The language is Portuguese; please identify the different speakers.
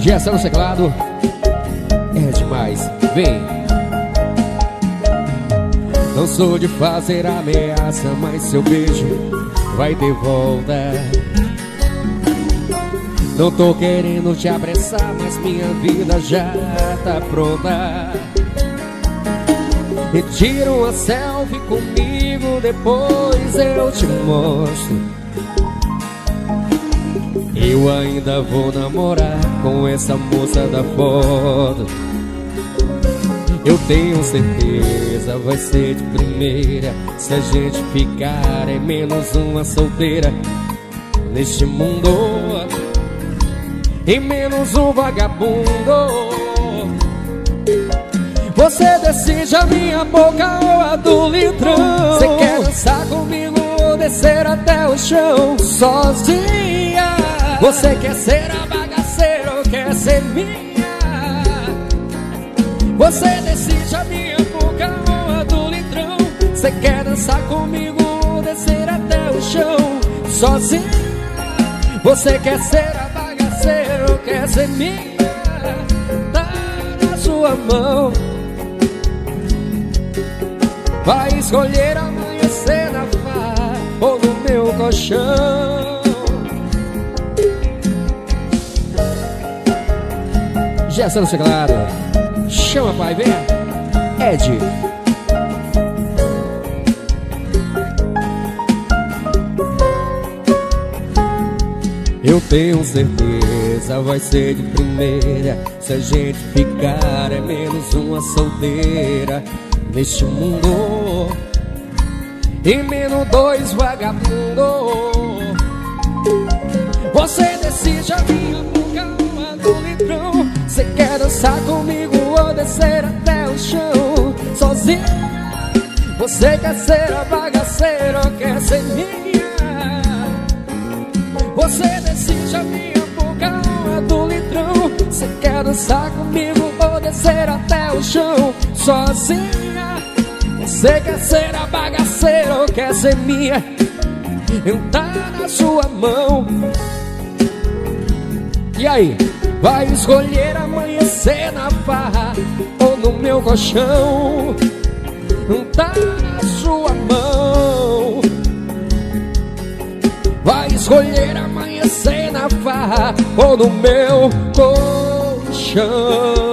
Speaker 1: Gerson no teclado. É demais, vem. Não sou de fazer ameaça, mas seu beijo vai ter volta. Não tô querendo te apressar, mas minha vida já tá pronta. Retira uma selfie comigo, depois eu te mostro. Eu ainda vou namorar com essa moça da foto. Eu tenho certeza, vai ser de primeira. Se a gente ficar, é menos uma solteira neste mundo, e menos um vagabundo. Você decide a minha boca ou a do litrão. Você quer dançar comigo ou descer até o chão sozinha? Você quer ser a bagaceira ou quer ser minha? Você decide a minha boca ou a do litrão. Você quer dançar comigo ou descer até o chão sozinha? Você quer ser a bagaceira ou quer ser minha? Tá na sua mão. Vai escolher amanhecer na farra ou no meu colchão. Gerson no teclado. Chama, pai, vem. Ed. Eu tenho certeza, vai ser de primeira. Se a gente ficar, é menos uma solteira neste mundo, e menos dois vagabundos. Você decide a minha boca ou a do litrão. Você quer dançar comigo ou descer até o chão sozinha? Você quer ser a bagaceira ou quer ser minha? Você decide a minha boca ou a do litrão. Você quer dançar comigo ou descer até o chão sozinha? Você quer ser a bagaceira ou quer ser minha? Tá na sua mão. E aí? Vai escolher amanhecer na farra ou no meu colchão? Tá na sua mão. Vai escolher amanhecer na farra ou no meu colchão?